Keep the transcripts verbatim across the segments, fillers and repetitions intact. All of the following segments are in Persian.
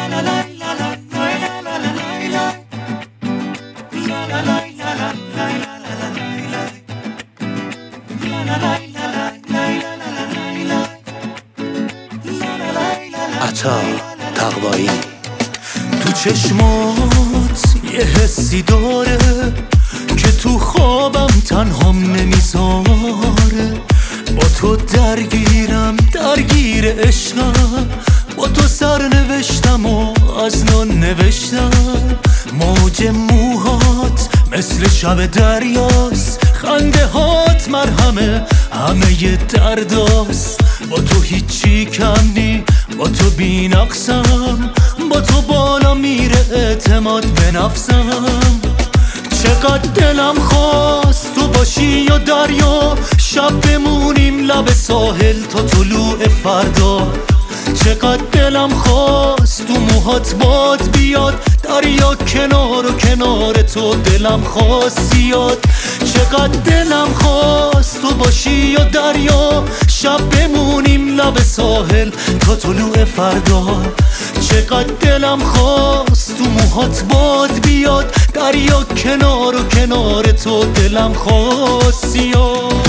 عطا تقوایی. تو چشمات یه حسی داره که تو خوابم تنهام نمیذاره. با تو درگیرم درگیر عشقم، با تو سر نوشتم و از نان نوشتم. موج موهات مثل شب دریاست، خنده هات مرهمه همه ی درداست. با تو هیچی کم نی، با تو بی نقصم، با تو بالا میره اعتماد به نفسم. چقدر دلم خواست تو باشی یا دریا، شب بمونیم لب ساحل تا طلوع فردا. چقدر دلم خواست تو موهات باد بیاد، دریا کنار و کنار تو دلم خواست زیاد. چقدر دلم خواست تو باشی یا دریا، شب بمونیم لب ساحل تا طلوع فردا. چقدر دلم خواست تو موهات باد بیاد، دریا کنار و کنار تو دلم خواست زیاد.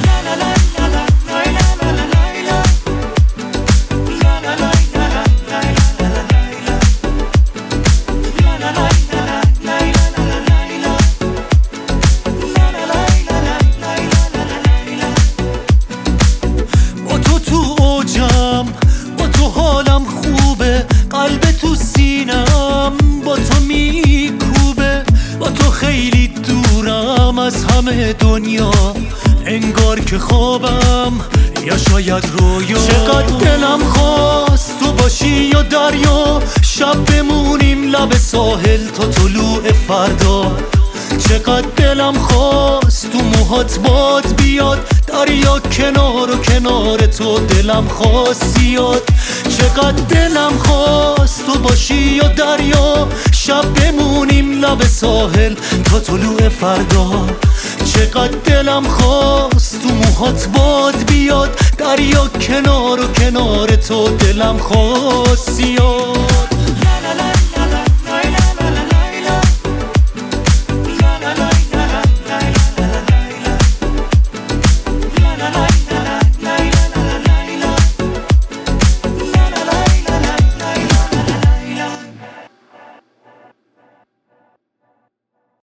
قلب تو سینم با تو میکوبه، با تو خیلی دورم از همه دنیا، انگار که خوابم یا شاید رویا. چقدر دلم خواست تو باشی یا دریا، شب بمونیم لب ساحل تا طلوع فردا. چقدر دلم خواست تو موهات باد بیاد، دریا کنار و کنار تو دلم خواست زیاد. چقدر دلم خواست تو باشی یا دریا، شب بمونیم لب ساحل تا طلوع فردا. چقدر دلم خواست تو موهات باد بیاد، دریا کنار و کنار تو دلم خواست زیاد.